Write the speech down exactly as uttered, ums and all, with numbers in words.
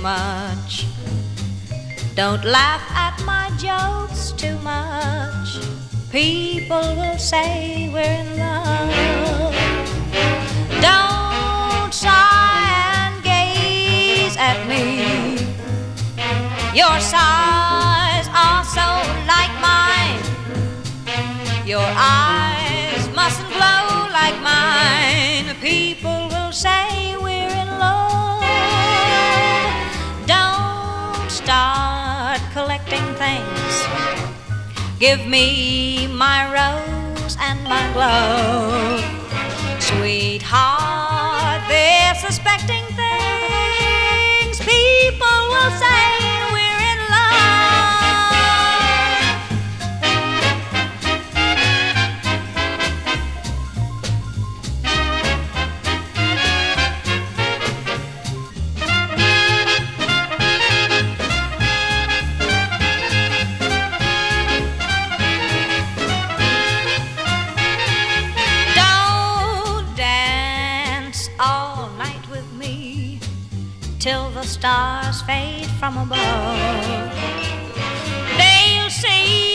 much. Don't laugh at my jokes too much. People will say we're in love. Don't sigh and gaze at me. Your sighs are so like mine. Your eyes mustn't glow like mine. People will say we're in love. Don't start collecting things. Give me my rose and my glove. Sweetheart, they're suspecting things. People will say we're in all night with me till the stars fade from above. They'll see